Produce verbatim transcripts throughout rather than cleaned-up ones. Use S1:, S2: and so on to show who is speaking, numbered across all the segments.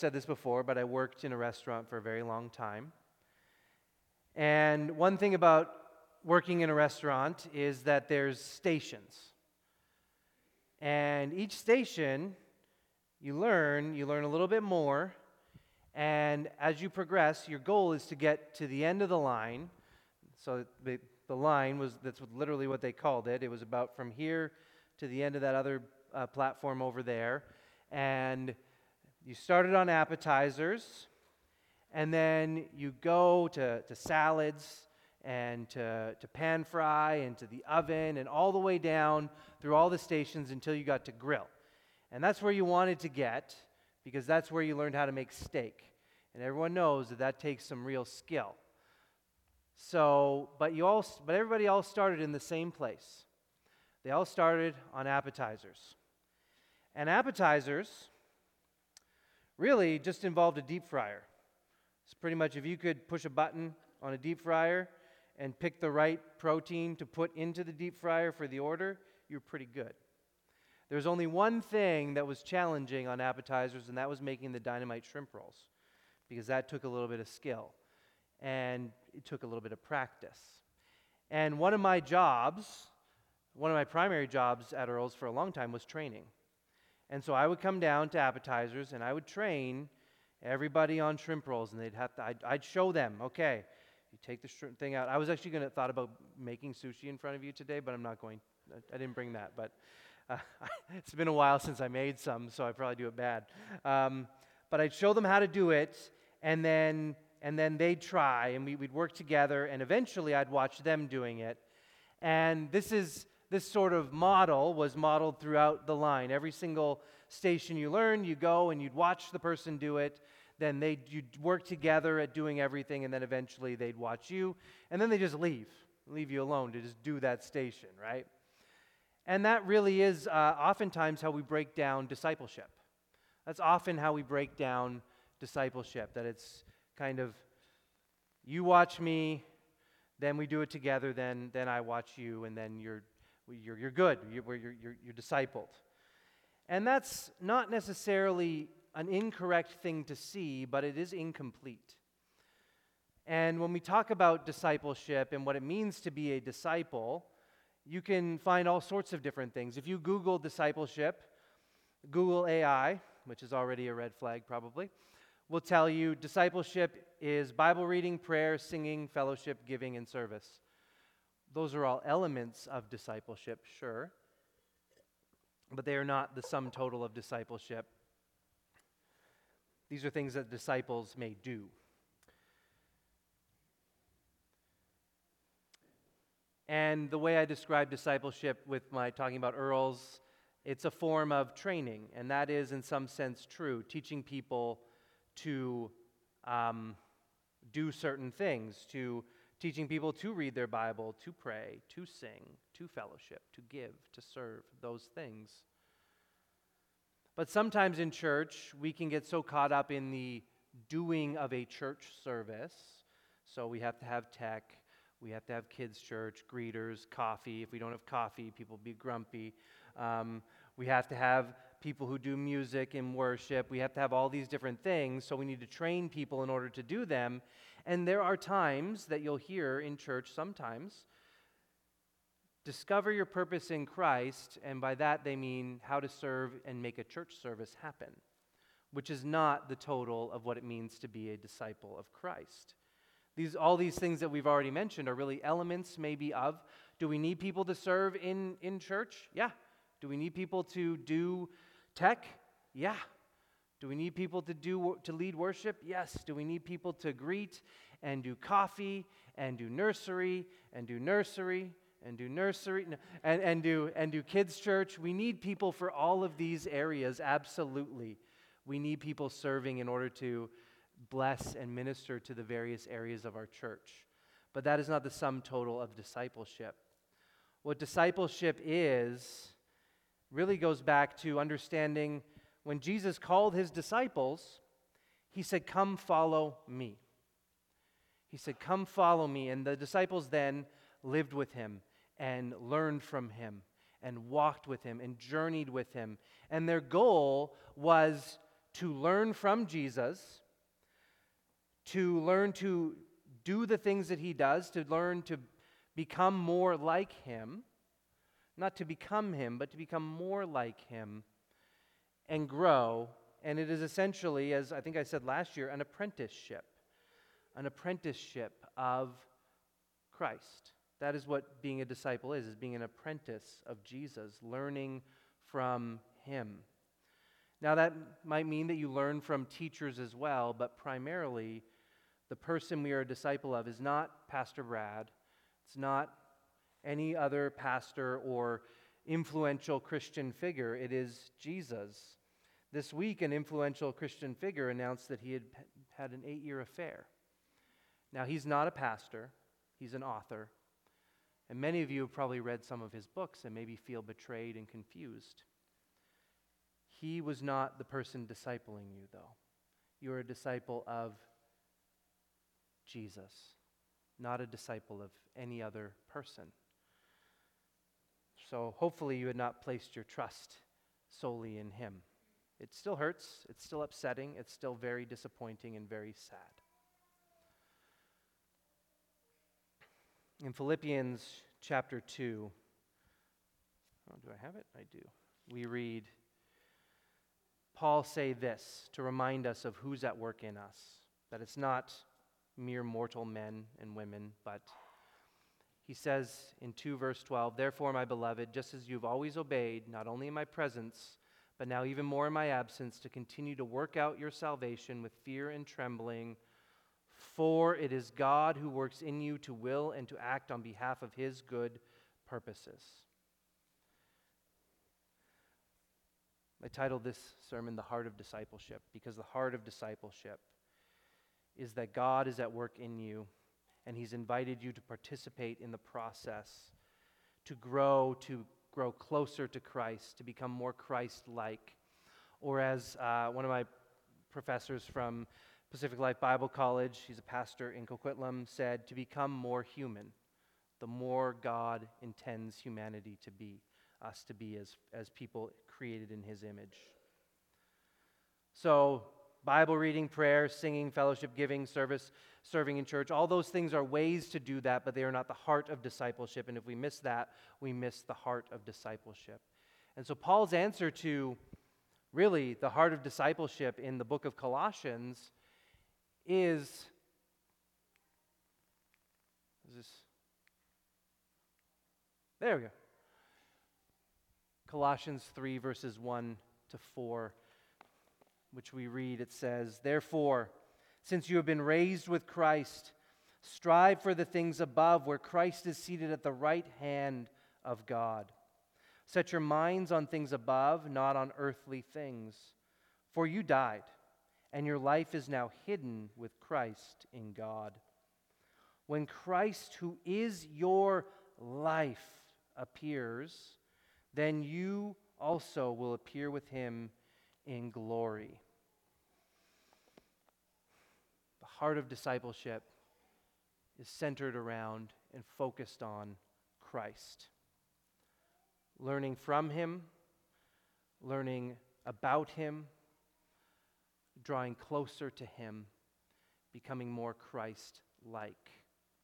S1: said this before, but I worked in a restaurant for a very long time. And one thing about working in a restaurant is that there's stations. And each station, you learn, you learn a little bit more. And as you progress, your goal is to get to the end of the line. So the, the line was, that's literally what they called it. It was about from here to the end of that other uh, platform over there. And you started on appetizers, and then you go to, to salads, and to, to pan fry, and to the oven, and all the way down through all the stations until you got to grill. And that's where you wanted to get, because that's where you learned how to make steak. And everyone knows that that takes some real skill. So, but you all, but everybody all started in the same place. They all started on appetizers. And appetizers really just involved a deep fryer. It's pretty much if you could push a button on a deep fryer and pick the right protein to put into the deep fryer for the order, you're pretty good. There's only one thing that was challenging on appetizers, and that was making the dynamite shrimp rolls, because that took a little bit of skill, and it took a little bit of practice. And one of my jobs, one of my primary jobs at Earl's for a long time was training. And so I would come down to appetizers, and I would train everybody on shrimp rolls, and they'd have to, I'd, I'd show them, okay, you take the shrimp thing out. I was actually going to thought about making sushi in front of you today, but I'm not going. I, I didn't bring that, but uh, it's been a while since I made some, so I probably do it bad. Um, but I'd show them how to do it, and then and then they'd try, and we, we'd work together, and eventually I'd watch them doing it. And this is this sort of model was modeled throughout the line. Every single station you learn, you go and you'd watch the person do it. Then they'd you'd work together at doing everything, and then eventually they'd watch you, and then they just leave, leave you alone to just do that station, right? And that really is uh, oftentimes how we break down discipleship. That's often how we break down discipleship, that it's kind of, you watch me, then we do it together, then then I watch you, and then you're you're, you're good, you're, you're, you're, you're discipled. And that's not necessarily an incorrect thing to see, but it is incomplete. And when we talk about discipleship and what it means to be a disciple, you can find all sorts of different things. If you Google discipleship, Google A I, which is already a red flag probably, will tell you discipleship is Bible reading, prayer, singing, fellowship, giving, and service. Those are all elements of discipleship, sure, but they are not the sum total of discipleship. These are things that disciples may do. And the way I describe discipleship with my talking about Earl's, it's a form of training, and that is in some sense true, teaching people to um, do certain things, to teaching people to read their Bible, to pray, to sing, to fellowship, to give, to serve, those things. But sometimes in church, we can get so caught up in the doing of a church service. So we have to have tech, we have to have kids' church, greeters, coffee. If we don't have coffee, people be grumpy. Um, we have to have people who do music and worship. We have to have all these different things, so we need to train people in order to do them. And there are times that you'll hear in church sometimes, discover your purpose in Christ, and by that they mean how to serve and make a church service happen, which is not the total of what it means to be a disciple of Christ. These, all these things that we've already mentioned are really elements maybe of, do we need people to serve in, in church? Yeah. Do we need people to do tech? Yeah. Do we need people to do to lead worship? Yes. Do we need people to greet and do coffee and do nursery and do nursery and do nursery and, and do and do kids church? We need people for all of these areas, absolutely. We need people serving in order to bless and minister to the various areas of our church. But that is not the sum total of discipleship. What discipleship is really goes back to understanding when Jesus called his disciples, he said, "Come follow me." He said, "Come follow me." And the disciples then lived with him and learned from him and walked with him and journeyed with him. And their goal was to learn from Jesus, to learn to do the things that he does, to learn to become more like him, not to become him, but to become more like him and grow. And it is essentially, as I think I said last year, an apprenticeship, an apprenticeship of Christ. That is what being a disciple is, is being an apprentice of Jesus, learning from him. Now that might mean that you learn from teachers as well, but primarily the person we are a disciple of is not Pastor Brad. It's not any other pastor or influential Christian figure. It is Jesus. This week, an influential Christian figure announced that he had had an eight-year affair. Now, he's not a pastor. He's an author. And many of you have probably read some of his books and maybe feel betrayed and confused. He was not the person discipling you, though. You are a disciple of Jesus, not a disciple of any other person. So hopefully you had not placed your trust solely in him. It still hurts, it's still upsetting, it's still very disappointing and very sad. In Philippians chapter two, oh, do I have it? I do. We read Paul say this to remind us of who's at work in us, that it's not mere mortal men and women, but he says in two verse twelve, "Therefore, my beloved, just as you've always obeyed, not only in my presence, but now even more in my absence, to continue to work out your salvation with fear and trembling, for it is God who works in you to will and to act on behalf of his good purposes." I titled this sermon, "The Heart of Discipleship," because the heart of discipleship is that God is at work in you, and he's invited you to participate in the process, to grow, to grow closer to Christ, to become more Christ-like. Or as uh, one of my professors from Pacific Life Bible College, he's a pastor in Coquitlam, said, to become more human, the more God intends humanity to be, us to be as, as people created in his image. So, Bible reading, prayer, singing, fellowship, giving, service, serving in church, all those things are ways to do that, but they are not the heart of discipleship. And if we miss that, we miss the heart of discipleship. And so Paul's answer to really the heart of discipleship in the book of Colossians is, is this, there we go. Colossians three, verses one to four. Which we read, it says, "Therefore, since you have been raised with Christ, strive for the things above, where Christ is seated at the right hand of God. Set your minds on things above, not on earthly things. For you died, and your life is now hidden with Christ in God. When Christ, who is your life, appears, then you also will appear with him in glory." The heart of discipleship is centered around and focused on Christ. Learning from him, learning about him, drawing closer to him, becoming more Christ-like.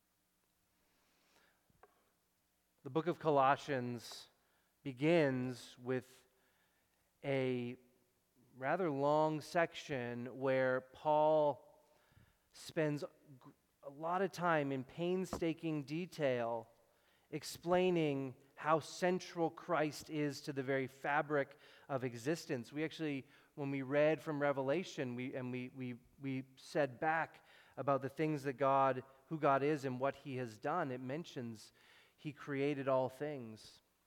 S1: The book of Colossians begins with a rather long section where Paul spends a lot of time in painstaking detail explaining how central Christ is to the very fabric of existence. We actually, when we read from Revelation, we and we we we said back about the things that God, who God is and what he has done, it mentions he created all things.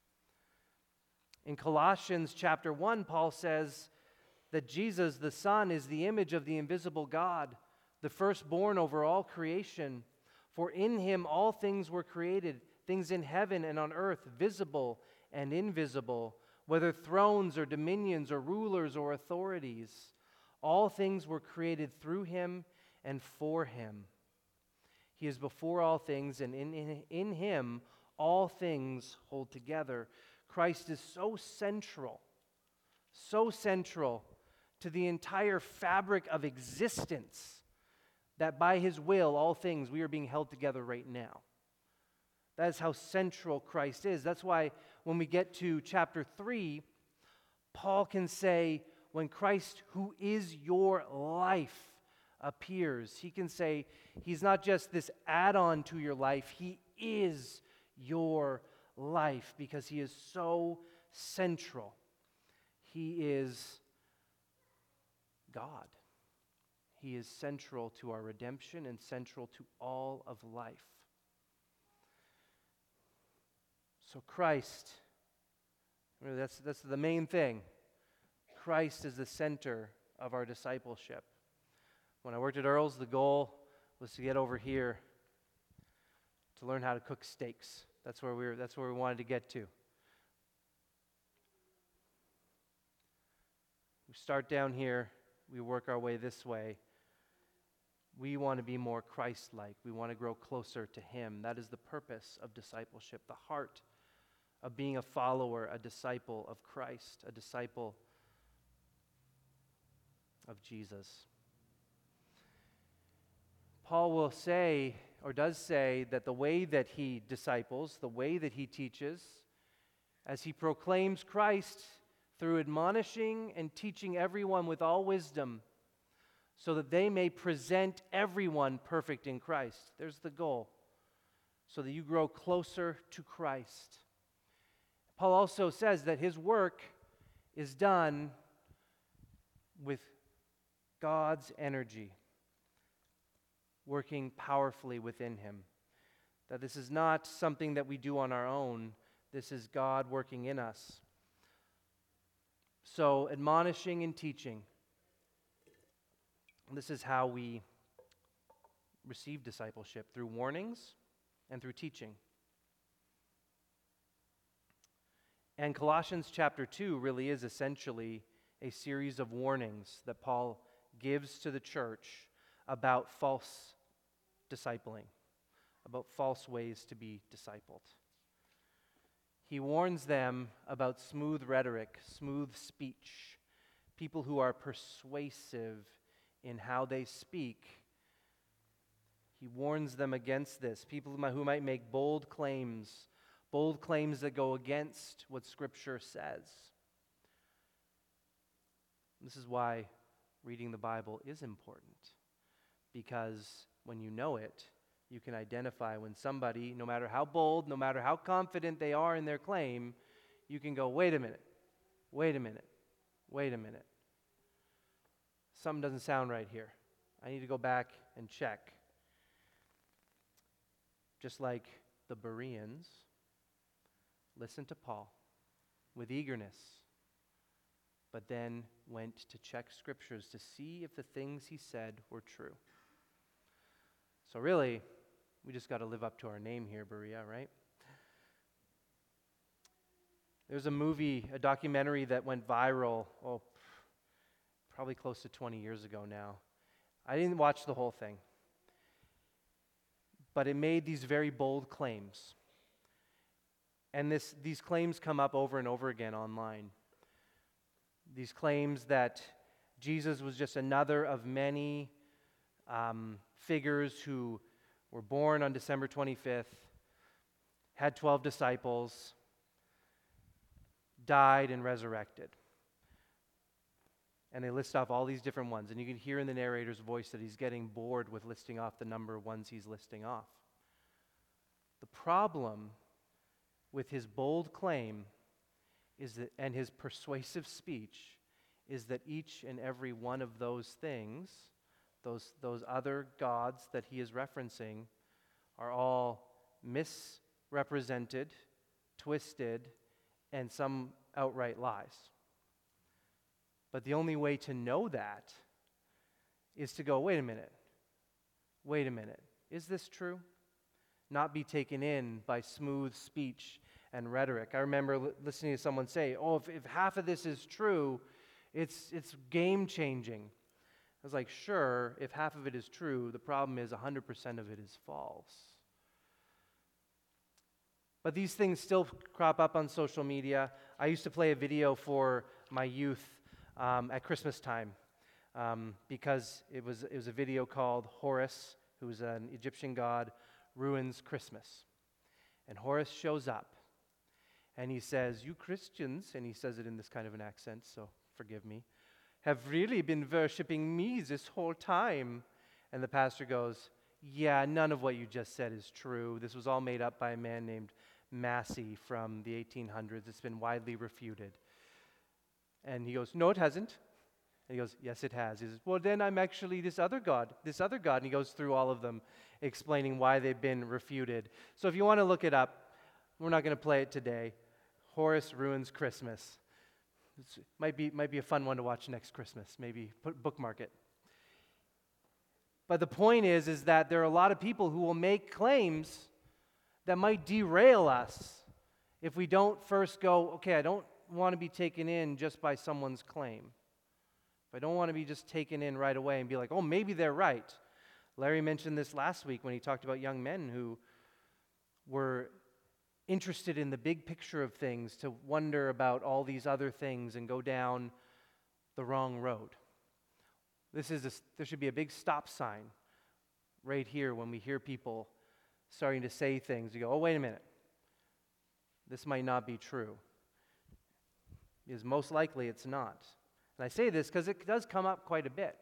S1: In Colossians chapter one, Paul says that Jesus, the Son, is the image of the invisible God, the firstborn over all creation. For in him all things were created, things in heaven and on earth, visible and invisible, whether thrones or dominions or rulers or authorities. All things were created through him and for him. He is before all things, and in, in, in him all things hold together. Christ is so central, so central to the entire fabric of existence, that by his will, all things, we are being held together right now. That is how central Christ is. That's why when we get to chapter three, Paul can say, when Christ, who is your life, appears, he can say, he's not just this add-on to your life, he is your life, because he is so central. He is God. He is central to our redemption and central to all of life. So Christ, that's, that's the main thing. Christ is the center of our discipleship. When I worked at Earl's, the goal was to get over here to learn how to cook steaks. That's where we were, that's where we wanted to get to. We start down here, we work our way this way. We want to be more Christ-like. We want to grow closer to him. That is the purpose of discipleship, the heart of being a follower, a disciple of Christ, a disciple of Jesus. Paul will say, or does say, that the way that he disciples, the way that he teaches, as he proclaims Christ through admonishing and teaching everyone with all wisdom, so that they may present everyone perfect in Christ. There's the goal, so that you grow closer to Christ. Paul also says that his work is done with God's energy working powerfully within him. That this is not something that we do on our own. This is God working in us. So, admonishing and teaching. This is how we receive discipleship, through warnings and through teaching. And Colossians chapter two really is essentially a series of warnings that Paul gives to the church about false discipling, about false ways to be discipled. He warns them about smooth rhetoric, smooth speech, people who are persuasive in how they speak. He warns them against this, people who might make bold claims, bold claims that go against what Scripture says. This is why reading the Bible is important, because when you know it, you can identify when somebody, no matter how bold, no matter how confident they are in their claim, you can go, wait a minute, wait a minute, wait a minute. Something doesn't sound right here. I need to go back and check. Just like the Bereans listened to Paul with eagerness, but then went to check scriptures to see if the things he said were true. So really, we just got to live up to our name here, Berea, right? There's a movie, a documentary that went viral, oh, probably close to twenty years ago now. I didn't watch the whole thing, but it made these very bold claims. And this, these claims come up over and over again online. These claims that Jesus was just another of many um, figures who were born on December twenty-fifth, had twelve disciples, died and resurrected. And they list off all these different ones. And you can hear in the narrator's voice that he's getting bored with listing off the number of ones he's listing off. The problem with his bold claim is that, and his persuasive speech, is that each and every one of those things, those, those other gods that he is referencing, are all misrepresented, twisted, and some outright lies. But the only way to know that is to go, wait a minute, wait a minute, is this true? Not be taken in by smooth speech and rhetoric. I remember li- listening to someone say, oh, if, if half of this is true, it's, it's game-changing. I was like, sure, if half of it is true, the problem is one hundred percent of it is false. But these things still crop up on social media. I used to play a video for my youth um, at Christmas time um, because it was, it was a video called Horus, who's an Egyptian god, ruins Christmas. And Horus shows up and he says, "You Christians," and he says it in this kind of an accent, so forgive me, "have really been worshiping me this whole time." And the pastor goes, "Yeah, none of what you just said is true. This was all made up by a man named Massey from the eighteen hundreds. It's been widely refuted." And he goes, "No, it hasn't." And he goes, "Yes, it has." He says, "Well, then I'm actually this other God, this other God." And he goes through all of them, explaining why they've been refuted. So if you want to look it up, we're not going to play it today. Horus ruins Christmas. It might be, might be a fun one to watch next Christmas. Maybe put, bookmark it. But the point is, is that there are a lot of people who will make claims that might derail us if we don't first go, okay, I don't want to be taken in just by someone's claim. If I don't want to be just taken in right away and be like, oh, maybe they're right. Larry mentioned this last week when he talked about young men who were interested in the big picture of things to wonder about all these other things and go down the wrong road. This is a, there should be a big stop sign right here when we hear people starting to say things. You go, oh, wait a minute. This might not be true. Because most likely it's not. And I say this because it does come up quite a bit.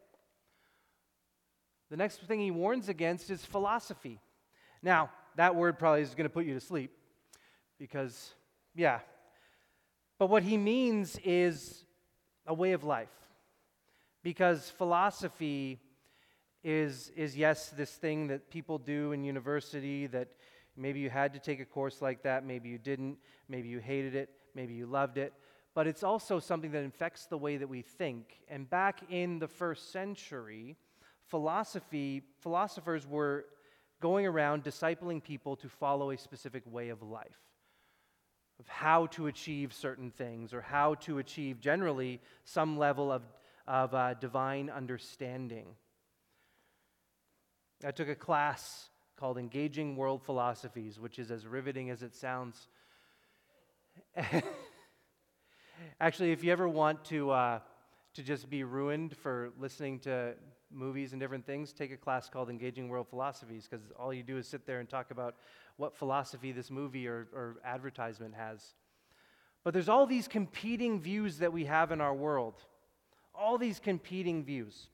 S1: The next thing he warns against is philosophy. Now, that word probably is going to put you to sleep because, yeah. But what he means is a way of life. Because philosophy is, is, yes, this thing that people do in university that maybe you had to take a course like that, maybe you didn't, maybe you hated it, maybe you loved it. But it's also something that infects the way that we think. And back in the first century, philosophy, philosophers were going around discipling people to follow a specific way of life, of how to achieve certain things or how to achieve generally some level of, of uh, divine understanding. I took a class called Engaging World Philosophies, which is as riveting as it sounds. Actually, if you ever want to uh, to just be ruined for listening to movies and different things, take a class called Engaging World Philosophies, because all you do is sit there and talk about what philosophy this movie or, or advertisement has. But there's all these competing views that we have in our world. All these competing views.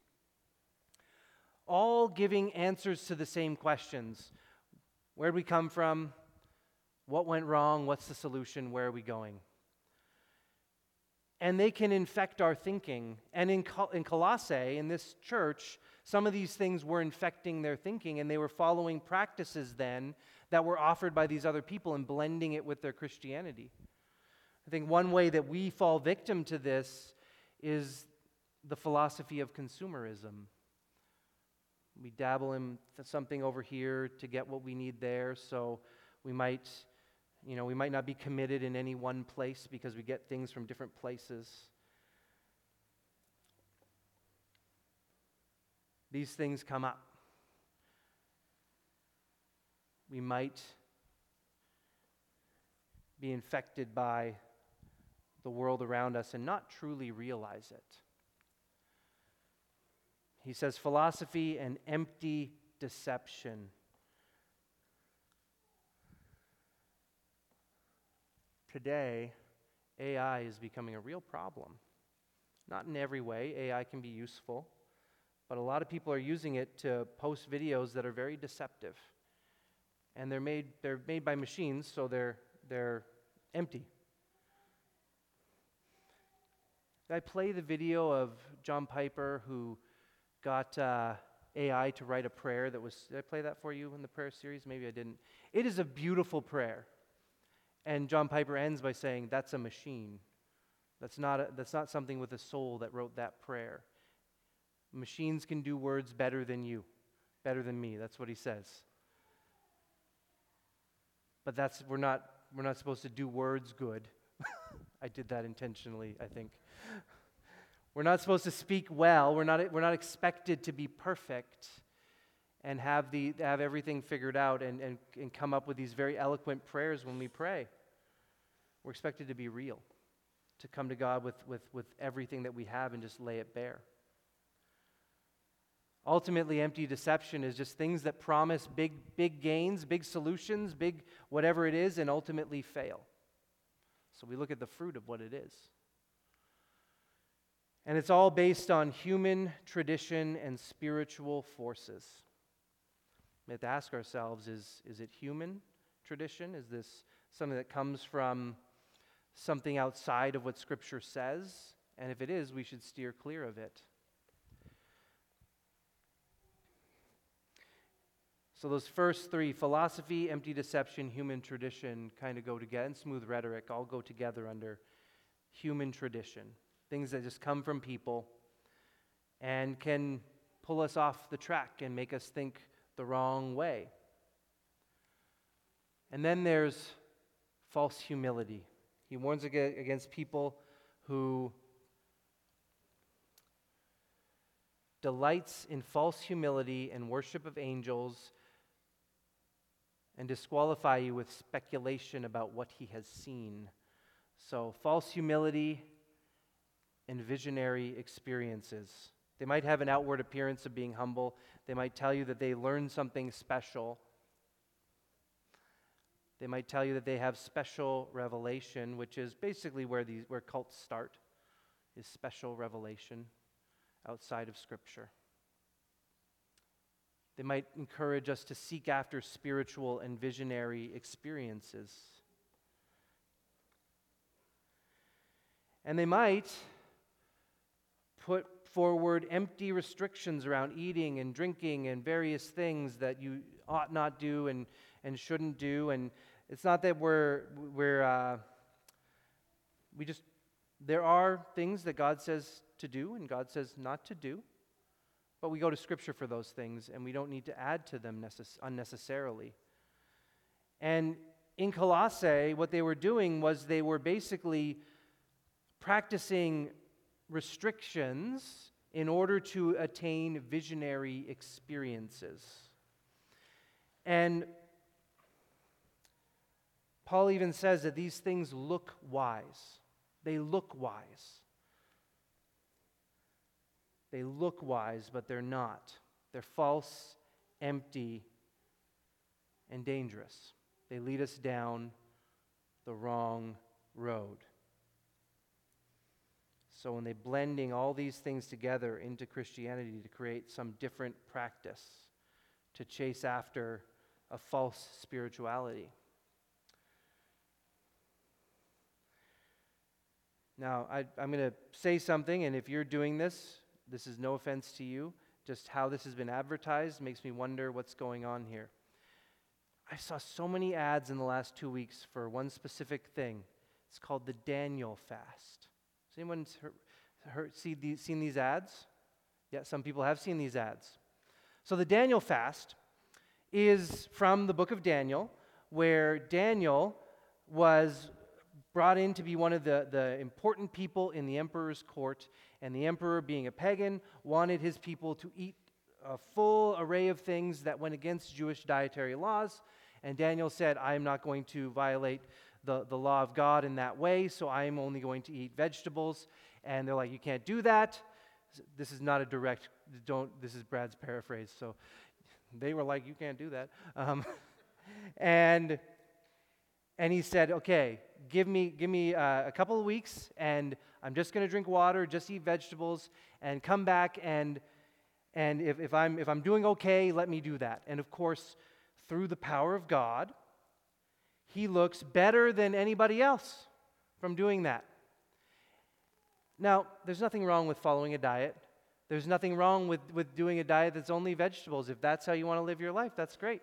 S1: All giving answers to the same questions. Where did we come from? What went wrong? What's the solution? Where are we going? And they can infect our thinking. And in, Col- in Colossae, in this church, some of these things were infecting their thinking, and they were following practices then that were offered by these other people and blending it with their Christianity. I think one way that we fall victim to this is the philosophy of consumerism. We dabble in something over here to get what we need there, so we might... You know, we might not be committed in any one place because we get things from different places. These things come up. We might be infected by the world around us and not truly realize it. He says philosophy and empty deception. Today, A I is becoming a real problem. Not in every way. A I can be useful, but a lot of people are using it to post videos that are very deceptive. And they're made they're made by machines, so they're they're empty. Did I play the video of John Piper who got uh, A I to write a prayer that was, did I play that for you in the prayer series? Maybe I didn't. It is a beautiful prayer. And John Piper ends by saying, that's a machine. That's not, a, that's not something with a soul that wrote that prayer. Machines can do words better than you, better than me. That's what he says. But that's, we're not, we're not supposed to do words good. I did that intentionally, I think. We're not supposed to speak well. We're not, we're not expected to be perfect and have the have everything figured out and, and, and come up with these very eloquent prayers when we pray. We're expected to be real. to come to God with, with, with everything that we have and just lay it bare. Ultimately, empty deception is just things that promise big, big gains, big solutions, big whatever it is, and ultimately fail. So we look at the fruit of what it is. And it's all based on human tradition and spiritual forces. We have to ask ourselves, is, is it human tradition? Is this something that comes from something outside of what Scripture says? And if it is, we should steer clear of it. So those first three, philosophy, empty deception, human tradition, kind of go together, and smooth rhetoric, all go together under human tradition. Things that just come from people and can pull us off the track and make us think the wrong way. And then there's false humility. He warns against people who delights in false humility and worship of angels and disqualify you with speculation about what he has seen. So false humility and visionary experiences. They might have an outward appearance of being humble. They might tell you that they learned something special. They might tell you that they have special revelation, which is basically where these where cults start, is special revelation outside of Scripture. They might encourage us to seek after spiritual and visionary experiences. And they might put forward empty restrictions around eating and drinking and various things that you ought not do and, and shouldn't do. And it's not that we're, we're uh, we just, there are things that God says to do and God says not to do. But we go to Scripture for those things, and we don't need to add to them necess- unnecessarily. And in Colossae, what they were doing was they were basically practicing restrictions in order to attain visionary experiences. And Paul even says that these things look wise. They look wise. They look wise, but they're not. They're false, empty, and dangerous. They lead us down the wrong road. So when they're blending all these things together into Christianity to create some different practice, to chase after a false spirituality. Now, I, I'm going to say something, and if you're doing this, this is no offense to you. Just how this has been advertised makes me wonder what's going on here. I saw so many ads in the last two weeks for one specific thing. It's called the Daniel fast. Has anyone heard, heard, see these, seen these ads? Yeah, some people have seen these ads. So the Daniel fast is from the book of Daniel, where Daniel was brought in to be one of the, the important people in the emperor's court, and the emperor, being a pagan, wanted his people to eat a full array of things that went against Jewish dietary laws, and Daniel said, I'm not going to violate the, the law of God in that way, so I'm only going to eat vegetables. And they're like, you can't do that. This is not a direct, don't, this is Brad's paraphrase, so they were like, you can't do that. Um, and and he said, okay, give me give me uh, a couple of weeks, and I'm just going to drink water, just eat vegetables, and come back, and and if, if I'm if I'm doing okay, let me do that. And of course, through the power of God, he looks better than anybody else from doing that. Now, there's nothing wrong with following a diet. There's nothing wrong with, with doing a diet that's only vegetables. If that's how you want to live your life, that's great.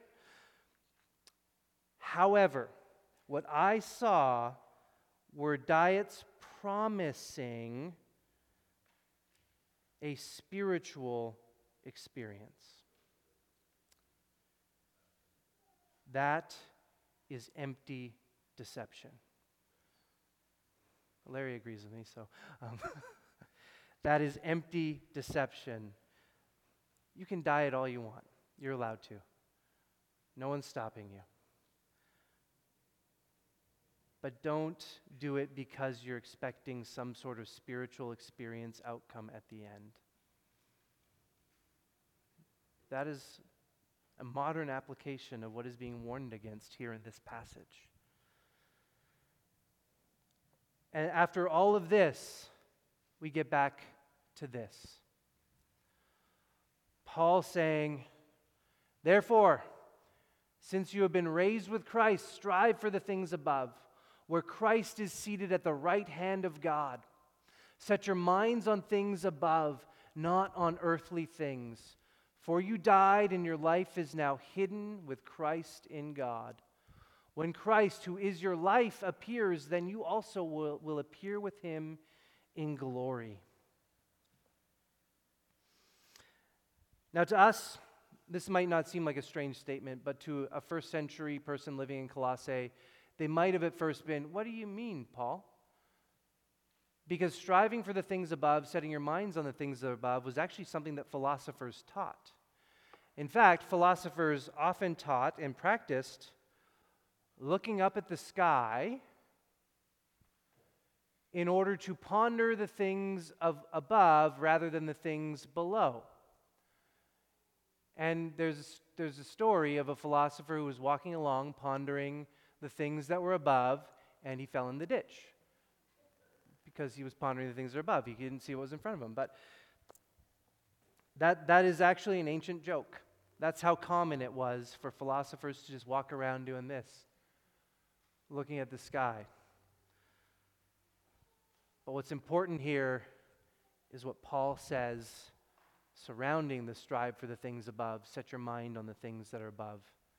S1: However, what I saw were diets promising a spiritual experience. That is empty deception. Larry agrees with me, so um, that is empty deception. You can diet all you want. You're allowed to. No one's stopping you. but don't do it because you're expecting some sort of spiritual experience outcome at the end. That is a modern application of what is being warned against here in this passage. And after all of this, we get back to this. Paul saying, therefore, since you have been raised with Christ, strive for the things above, where Christ is seated at the right hand of God. Set your minds on things above, not on earthly things. For you died, and your life is now hidden with Christ in God. When Christ, who is your life, appears, then you also will, will appear with him in glory. Now to us, this might not seem like a strange statement, but to a first century person living in Colossae, they might have at first been, what do you mean, Paul? Because striving for the things above, setting your minds on the things that are above, was actually something that philosophers taught. In fact, philosophers often taught and practiced looking up at the sky in order to ponder the things of above rather than the things below. And there's, there's a story of a philosopher who was walking along pondering the things that were above, and he fell in the ditch because he was pondering the things that are above. He didn't see what was in front of him. But that, that is actually an ancient joke. That's how common it was for philosophers to just walk around doing this, looking at the sky. But what's important here is what Paul says surrounding the strive for the things above. Set your mind on the things that are above.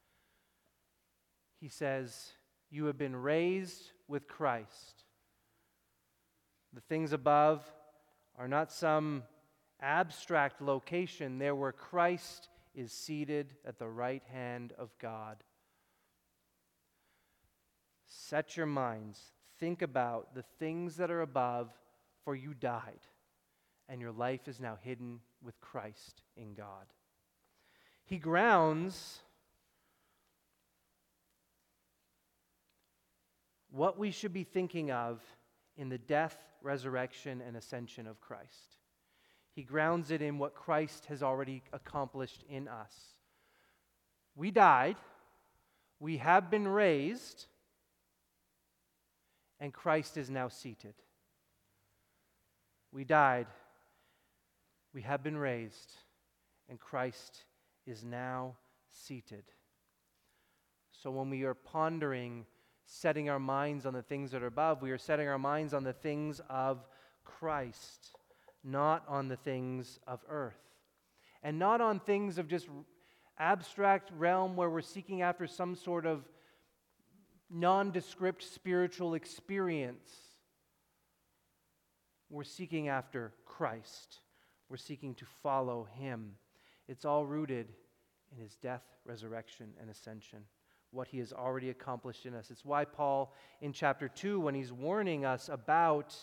S1: He says, you have been raised with Christ. The things above are not some abstract location. They're where Christ is seated at the right hand of God. Set your minds. Think about the things that are above, for you died, and your life is now hidden with Christ in God. He grounds what we should be thinking of in the death, resurrection, and ascension of Christ. He grounds it in what Christ has already accomplished in us. We died, we have been raised, and Christ is now seated. We died, we have been raised, and Christ is now seated. So when we are pondering, setting our minds on the things that are above, we are setting our minds on the things of Christ, not on the things of earth. And not on things of just abstract realm where we're seeking after some sort of nondescript spiritual experience. We're seeking after Christ. We're seeking to follow him. It's all rooted in his death, resurrection, and ascension, what he has already accomplished in us. It's why Paul, in chapter two, when he's warning us about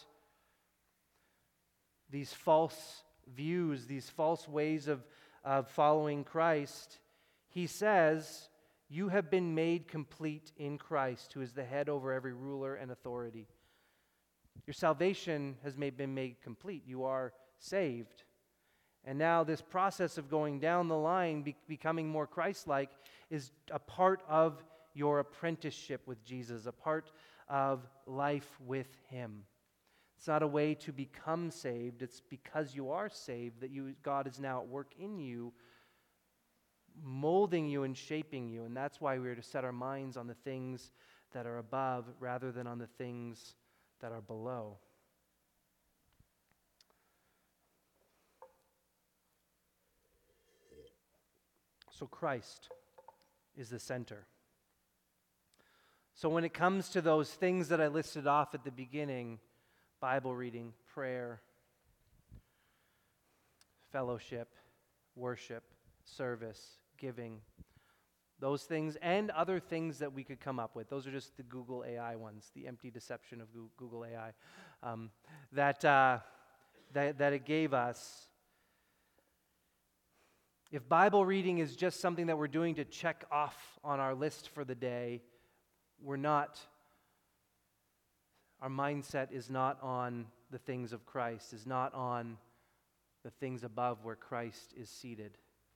S1: these false views, these false ways of, of following Christ, he says, you have been made complete in Christ, who is the head over every ruler and authority. Your salvation has made, been made complete. You are saved. And now this process of going down the line, be, becoming more Christ-like, is a part of your apprenticeship with Jesus, a part of life with him. It's not a way to become saved. It's because you are saved that you, God is now at work in you, molding you and shaping you. And that's why we are to set our minds on the things that are above rather than on the things that are below. So Christ is the center. So when it comes to those things that I listed off at the beginning, Bible reading, prayer, fellowship, worship, service, giving, those things and other things that we could come up with. Those are just the Google A I ones, the empty deception of Google A I um, that, uh, that, that it gave us. If Bible reading is just something that we're doing to check off on our list for the day, we're not our mindset is not on the things of Christ, is not on the things above where Christ is seated.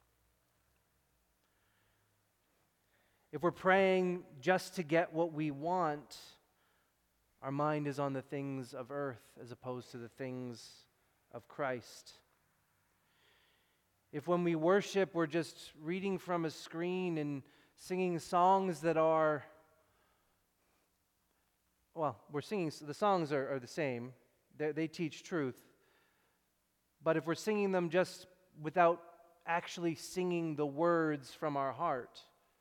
S1: If we're praying just to get what we want, our mind is on the things of earth as opposed to the things of Christ. If when we worship, we're just reading from a screen and singing songs that are, well, we're singing, the songs are, are the same. They, they teach truth. But if we're singing them just without actually singing the words from our heart,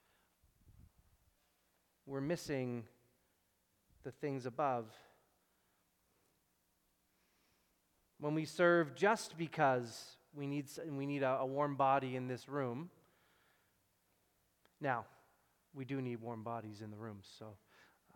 S1: we're missing the things above. When we serve just because we need we need a, a warm body in this room, now we do need warm bodies in the room. So, uh,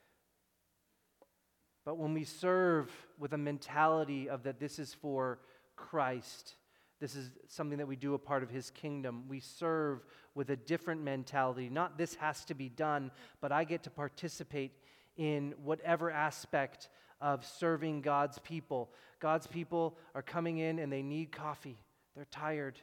S1: but when we serve with a mentality of that this is for Christ, this is something that we do a part of His kingdom. We serve with a different mentality. Not this has to be done, but I get to participate in whatever aspect of serving God's people. God's people are coming in and they need coffee. They're tired.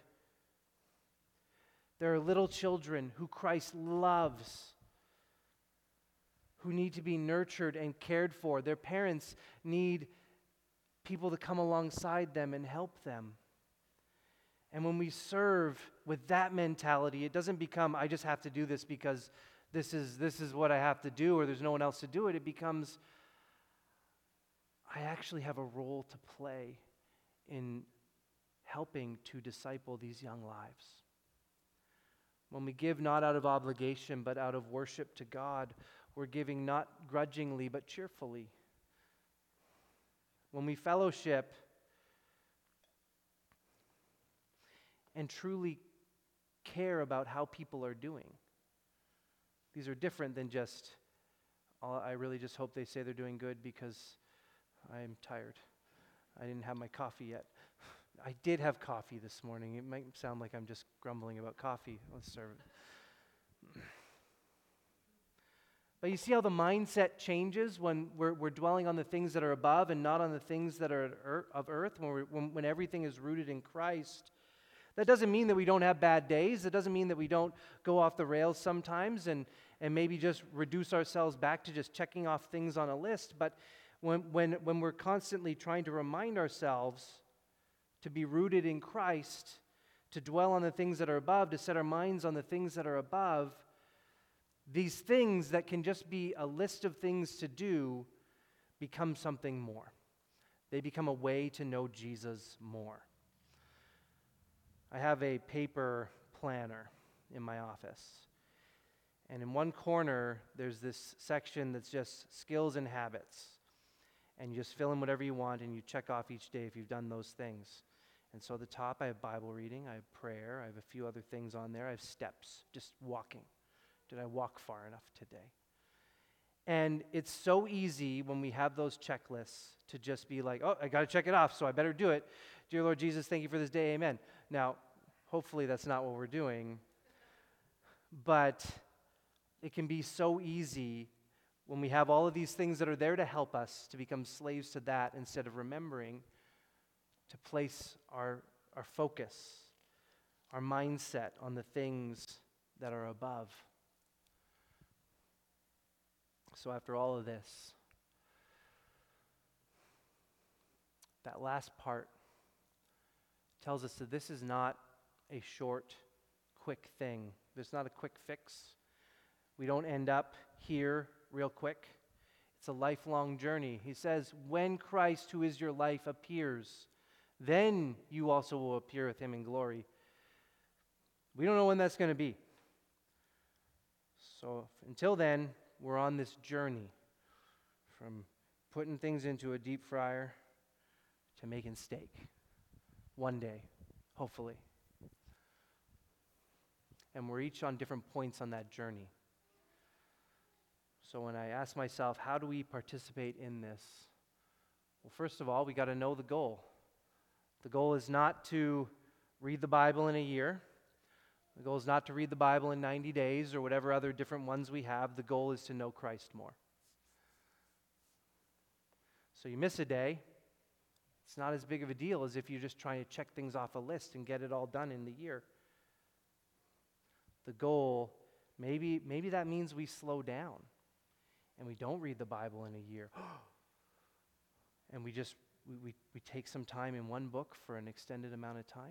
S1: There are little children who Christ loves, who need to be nurtured and cared for. Their parents need people to come alongside them and help them. And when we serve with that mentality, it doesn't become, I just have to do this because this is this is what I have to do or there's no one else to do it. It becomes, I actually have a role to play in helping to disciple these young lives. When we give not out of obligation but out of worship to God, we're giving not grudgingly but cheerfully. When we fellowship and truly care about how people are doing. These are different than just, oh, I really just hope they say they're doing good because I'm tired. I didn't have my coffee yet. I did have coffee this morning. It might sound like I'm just grumbling about coffee. Let's serve it. But you see how the mindset changes when we're, we're dwelling on the things that are above and not on the things that are of earth, when, we're, when, when everything is rooted in Christ. That doesn't mean that we don't have bad days. It doesn't mean that we don't go off the rails sometimes and, and maybe just reduce ourselves back to just checking off things on a list. But when, when, when we're constantly trying to remind ourselves to be rooted in Christ, to dwell on the things that are above, to set our minds on the things that are above, these things that can just be a list of things to do become something more. They become a way to know Jesus more. I have a paper planner in my office. And in one corner, there's this section that's just skills and habits. And you just fill in whatever you want and you check off each day if you've done those things. And so at the top, I have Bible reading, I have prayer, I have a few other things on there. I have steps, just walking. Did I walk far enough today? And it's so easy when we have those checklists to just be like, oh, I got to check it off, so I better do it. Dear Lord Jesus, thank you for this day, amen. Now, hopefully that's not what we're doing, but it can be so easy when we have all of these things that are there to help us to become slaves to that instead of remembering to place our, our focus, our mindset on the things that are above. So after all of this, that last part tells us that this is not a short, quick thing. There's not a quick fix. We don't end up here real quick. It's a lifelong journey. He says, when Christ, who is your life, appears, then you also will appear with him in glory. We don't know when that's going to be. So until then, we're on this journey from putting things into a deep fryer to making steak. One day, hopefully. And we're each on different points on that journey. So when I ask myself, how do we participate in this? Well, first of all, we got to know the goal. The goal is not to read the Bible in a year. The goal is not to read the Bible in ninety days or whatever other different ones we have. The goal is to know Christ more. So you miss a day, it's not as big of a deal as if you're just trying to check things off a list and get it all done in the year. The goal, maybe, maybe that means we slow down and we don't read the Bible in a year. And we just, we, we, we take some time in one book for an extended amount of time.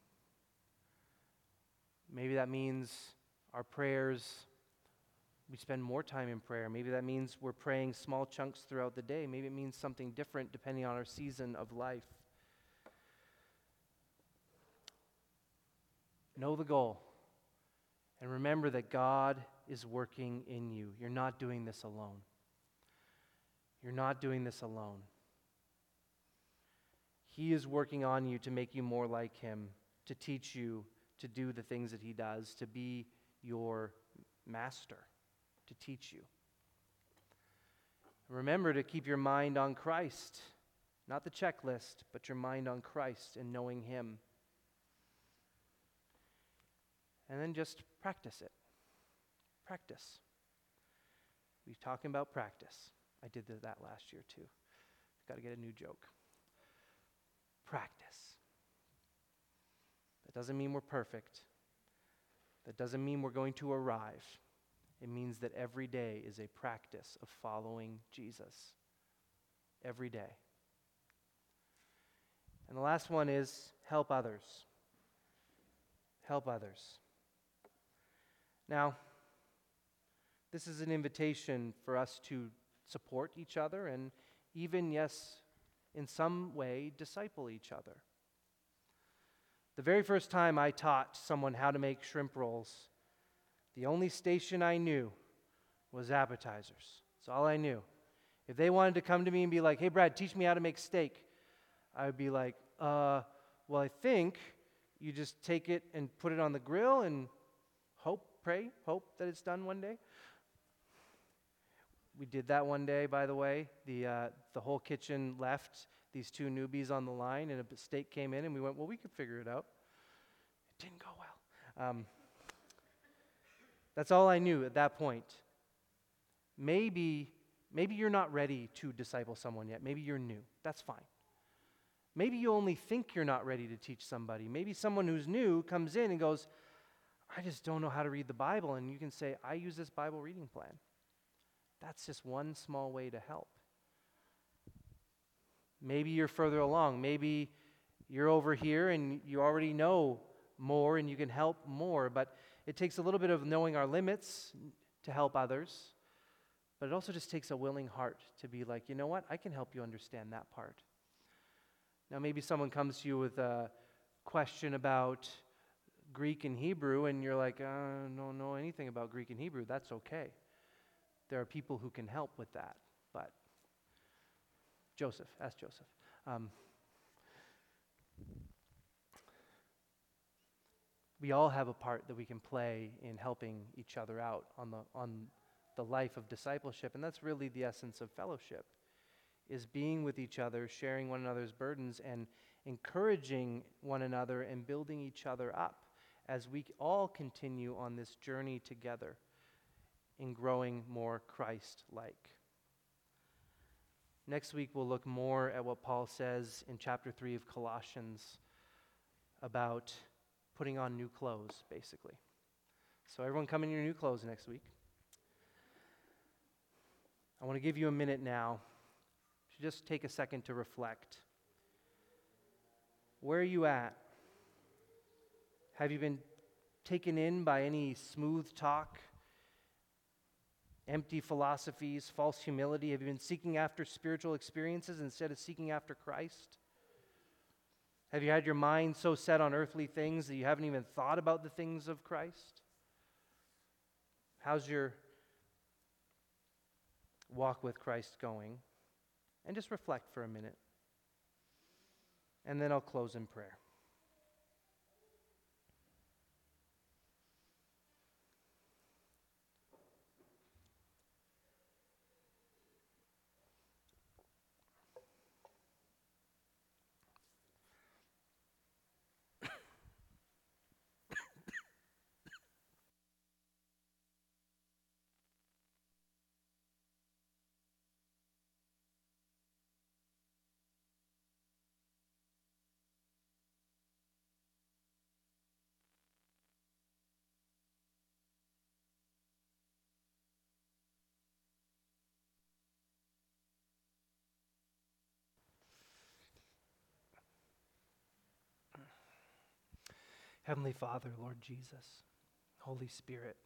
S1: Maybe that means our prayers, we spend more time in prayer. Maybe that means we're praying small chunks throughout the day. Maybe it means something different depending on our season of life. Know the goal. And remember that God is working in you. You're not doing this alone. You're not doing this alone. He is working on you to make you more like Him, to teach you to do the things that He does, to be your master, to teach you. Remember to keep your mind on Christ, not the checklist, but your mind on Christ and knowing Him. And then just practice it. Practice. We're talking about practice. I did that last year too. Got to get a new joke. Practice. That doesn't mean we're perfect. That doesn't mean we're going to arrive. It means that every day is a practice of following Jesus. Every day. And the last one is help others. Help others. Now, this is an invitation for us to support each other and even, yes, in some way, disciple each other. The very first time I taught someone how to make shrimp rolls, the only station I knew was appetizers. That's all I knew. If they wanted to come to me and be like, hey, Brad, teach me how to make steak, I would be like, uh, well, I think you just take it and put it on the grill and hope, pray, hope that it's done one day. We did that one day, by the way. The uh, the whole kitchen left these two newbies on the line, and a steak came in, and we went, well, we could figure it out. It didn't go well. Um, that's all I knew at that point. Maybe, maybe you're not ready to disciple someone yet. Maybe you're new. That's fine. Maybe you only think you're not ready to teach somebody. Maybe someone who's new comes in and goes, I just don't know how to read the Bible. And you can say, I use this Bible reading plan. That's just one small way to help. Maybe you're further along. Maybe you're over here and you already know more and you can help more. But it takes a little bit of knowing our limits to help others. But it also just takes a willing heart to be like, you know what? I can help you understand that part. Now maybe someone comes to you with a question about Greek and Hebrew and you're like, I don't know anything about Greek and Hebrew. That's okay. There are people who can help with that, but Joseph, ask Joseph. Um, we all have a part that we can play in helping each other out on the on the life of discipleship, and that's really the essence of fellowship, is being with each other, sharing one another's burdens, and encouraging one another and building each other up as we all continue on this journey together in growing more Christ-like. Next week, we'll look more at what Paul says in chapter three of Colossians about putting on new clothes, basically. So everyone come in your new clothes next week. I want to give you a minute now to just take a second to reflect. Where are you at? Have you been taken in by any smooth talk, empty philosophies, false humility? Have you been seeking after spiritual experiences instead of seeking after Christ? Have you had your mind so set on earthly things that you haven't even thought about the things of Christ? How's your walk with Christ going? And just reflect for a minute. And then I'll close in prayer. Heavenly Father, Lord Jesus, Holy Spirit,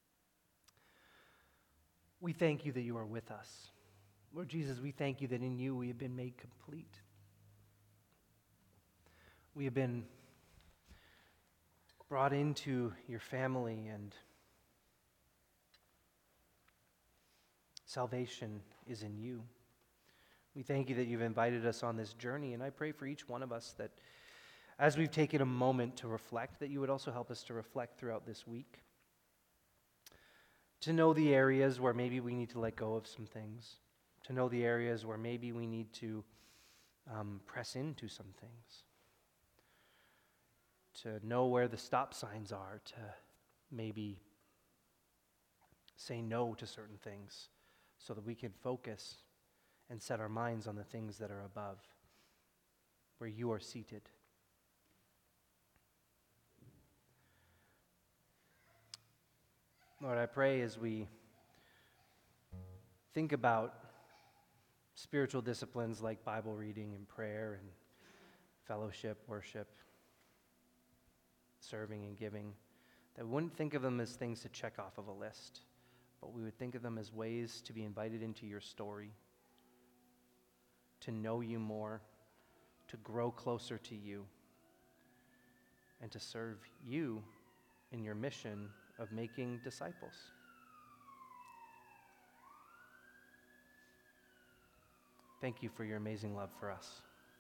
S1: we thank you that you are with us. Lord Jesus, we thank you that in you we have been made complete. We have been brought into your family, and salvation is in you. We thank you that you've invited us on this journey, and I pray for each one of us that as we've taken a moment to reflect, that you would also help us to reflect throughout this week, to know the areas where maybe we need to let go of some things, to know the areas where maybe we need to um, press into some things, to know where the stop signs are, to maybe say no to certain things so that we can focus and set our minds on the things that are above, where you are seated. Lord, I pray as we think about spiritual disciplines like Bible reading and prayer and fellowship, worship, serving and giving, that we wouldn't think of them as things to check off of a list, but we would think of them as ways to be invited into your story, to know you more, to grow closer to you, and to serve you in your mission of making disciples. Thank you for your amazing love for us.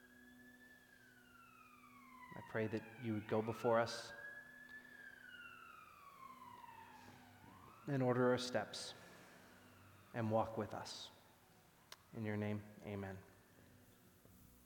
S1: I pray that you would go before us and order our steps and walk with us. In your name, amen.